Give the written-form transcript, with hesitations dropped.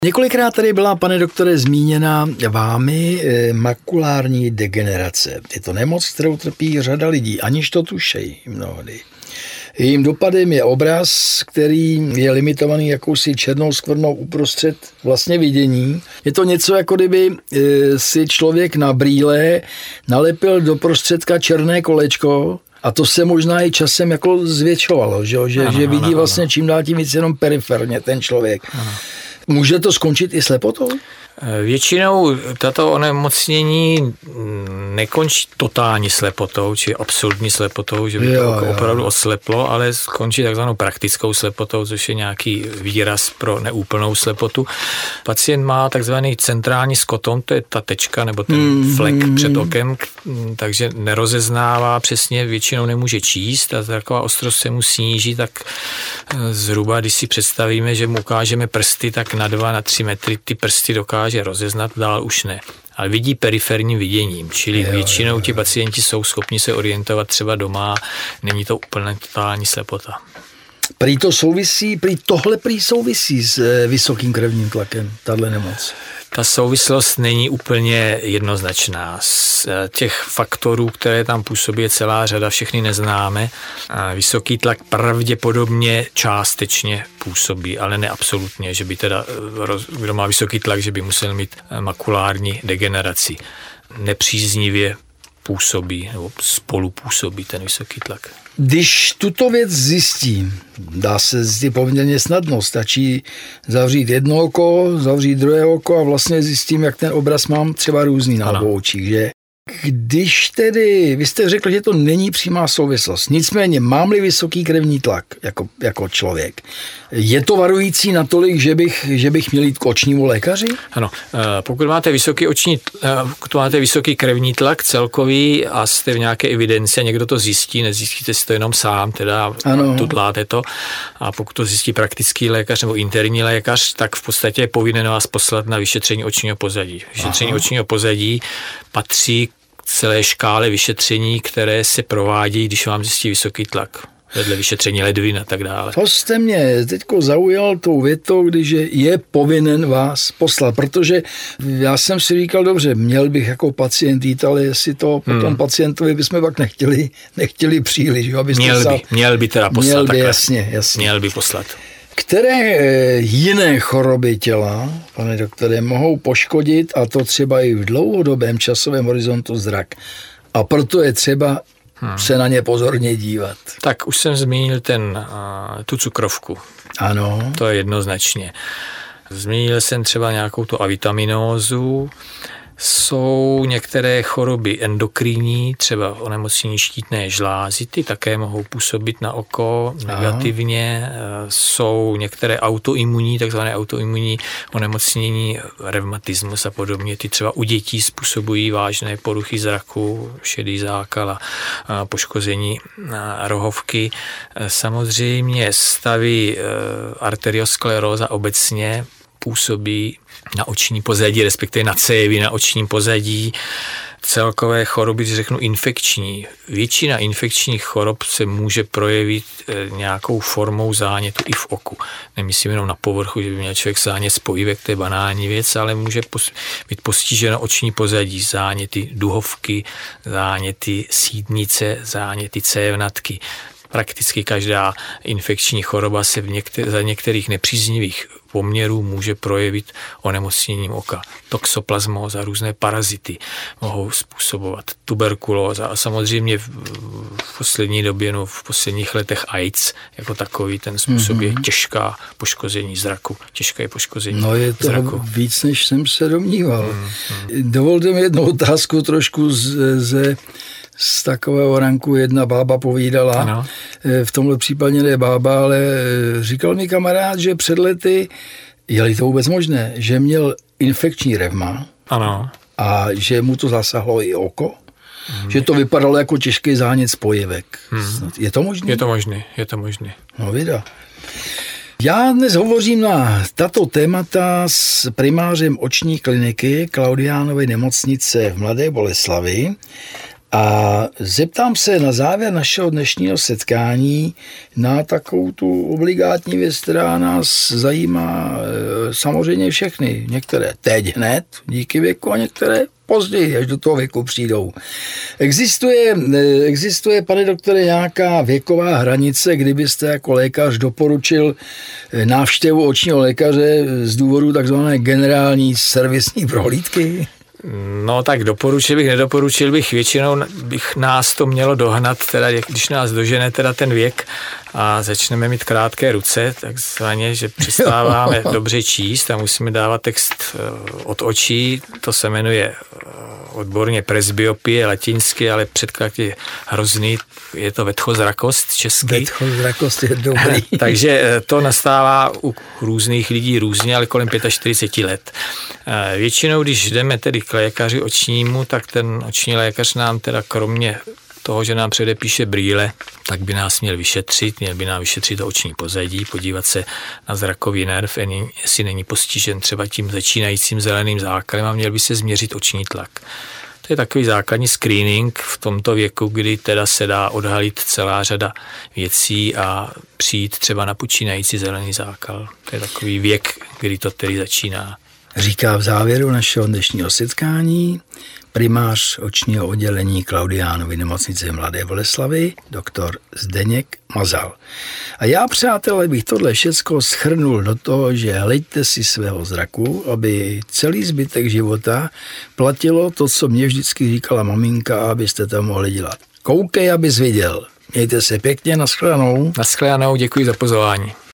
Několikrát tady byla, pane doktore, zmíněna vámi makulární degenerace. Je to nemoc, kterou trpí řada lidí, aniž to tušejí mnohdy. Jejím dopadem je obraz, který je limitovaný jakousi černou skvrnou uprostřed vlastně vidění. Je to něco, jako kdyby si člověk na brýle nalepil do prostředka černé kolečko a to se možná i časem jako zvětšovalo, že vidí vlastně čím dál tím víc jenom periferně ten člověk. Ano. Může to skončit i slepotou? Většinou tato onemocnění nekončí totální slepotou, či absolutní slepotou, že by to opravdu osleplo, ale skončí takzvanou praktickou slepotou, což je nějaký výraz pro neúplnou slepotu. Pacient má takzvaný centrální skotom, to je ta tečka nebo ten flek před okem, takže nerozeznává přesně, většinou nemůže číst a taková ostrost se mu sníží, tak zhruba, když si představíme, že mu ukážeme prsty, tak na 2, na 3 metry ty prsty dokáže rozeznat, dál už ne. Ale vidí periferním viděním, čili většinou ti pacienti jsou schopni se orientovat třeba doma, není to úplně totální slepota. Prý tohle souvisí s vysokým krevním tlakem, tahle nemoc. Ta souvislost není úplně jednoznačná. Z těch faktorů, které tam působí, je celá řada, všechny neznáme. Vysoký tlak pravděpodobně částečně působí, ale ne absolutně, že by teda, kdo má vysoký tlak, že by musel mít makulární degeneraci. Nepříznivě působí nebo spolupůsobí ten vysoký tlak. Když tuto věc zjistím, dá se zjistit poměrně snadno, stačí zavřít jedno oko, zavřít druhé oko a vlastně zjistím, jak ten obraz mám třeba různý na obou očích, že? Když tedy, vy jste řekl, že to není přímá souvislost, nicméně mám-li vysoký krevní tlak jako člověk, je to varující natolik, že bych měl jít k očnímu lékaři? Ano, pokud máte vysoký krevní tlak celkový a jste v nějaké evidenci a někdo to zjistí, nezjistíte si to jenom sám, teda tudláte to, a pokud to zjistí praktický lékař nebo interní lékař, tak v podstatě je povinen vás poslat na vyšetření očního pozadí. Vyšetření očního pozadí patří k celé škále vyšetření, které se provádí, když vám zjistí vysoký tlak. Vedle vyšetření ledvin a tak dále. To jste mě teďko zaujal tou větou, když je povinen vás poslat, protože já jsem si říkal, dobře, měl bych jako pacient jít, ale jestli to potom pacientovi bychom pak nechtěli příliš. Jo, měl by teda poslat. Měl by, jasně. Měl by poslat. Které jiné choroby těla, pane doktore, mohou poškodit, a to třeba i v dlouhodobém časovém horizontu, zrak? A proto je třeba se na ně pozorně dívat. Tak už jsem zmínil tu cukrovku. Ano. To je jednoznačně. Zmínil jsem třeba nějakou tu avitaminózu. Jsou některé choroby endokrinní, třeba onemocnění štítné žlázy, ty také mohou působit na oko negativně. Jsou některé autoimunní, takzvané autoimunní onemocnění, revmatismus a podobně. Ty třeba u dětí způsobují vážné poruchy zraku, šedý zákal a poškození rohovky. Samozřejmě stavy arterioskleróza obecně působí na oční pozadí, respektive na cévy na očním pozadí. Celkové choroby, když řeknu infekční. Většina infekčních chorob se může projevit nějakou formou zánětu i v oku. Nemyslím jenom na povrchu, že by měl člověk zánět spojivek, to je banální věc, ale může být postiženo oční pozadí, záněty duhovky, záněty sítnice, záněty cévnatky. Prakticky každá infekční choroba se za některých nepříznivých poměrů může projevit onemocněním oka. Toxoplasmóza, různé parazity mohou způsobovat, tuberkulóza a samozřejmě v poslední době, v posledních letech AIDS jako takový, ten způsob je těžká poškození zraku. Těžké poškození zraku. Je to víc, než jsem se domníval. Dovolte mi jednu otázku trošku z takového ranku. Jedna bába povídala, ano. V tomhle případě ne bába, ale říkal mi kamarád, že před lety, je-li to vůbec možné, že měl infekční revma, ano. A že mu to zasahlo i oko, že to vypadalo jako těžký zánět spojivek. Je to možné? Je to možné. No vida. Já dnes hovořím na tato témata s primářem oční kliniky Klaudiánovy nemocnice v Mladé Boleslavi A zeptám se na závěr našeho dnešního setkání na takovou tu obligátní věc, která nás zajímá samozřejmě všechny. Některé teď hned, díky věku, a některé později, až do toho věku přijdou. Existuje, pane doktore, nějaká věková hranice, kdybyste jako lékař doporučil návštěvu očního lékaře z důvodu takzvané generální servisní prohlídky? No tak nedoporučil bych, většinou bych nás to mělo dohnat, teda když nás dožene teda ten věk a začneme mít krátké ruce, takzvaně, že přestáváme dobře číst a musíme dávat text od očí, to se jmenuje odborně presbyopie latinsky, ale překlad je hrozný, je to vetchozrakost česky. Vetchozrakost je dobrý. Takže to nastává u různých lidí různě, ale kolem 45 let. Většinou, když jdeme tedy k lékaři očnímu, tak ten oční lékař nám teda kromě toho, že nám předepíše brýle, tak by nás měl by nám vyšetřit to oční pozadí, podívat se na zrakový nerv, jestli není postižen třeba tím začínajícím zeleným zákalem a měl by se změřit oční tlak. To je takový základní screening v tomto věku, kdy teda se dá odhalit celá řada věcí a přijít třeba na počínající zelený zákal. To je takový věk, kdy to tedy začíná. Říká v závěru našeho dnešního setkání primář očního oddělení Klaudiánovy nemocnice Mladé Boleslavi, doktor Zdeněk Mazal. A já, přátelé, bych tohle všecko shrnul do toho, že hleďte si svého zraku, aby celý zbytek života platilo to, co mě vždycky říkala maminka, abyste to mohli dělat. Koukej, abys viděl. Mějte se pěkně, nashledanou. Nashledanou, děkuji za pozvání.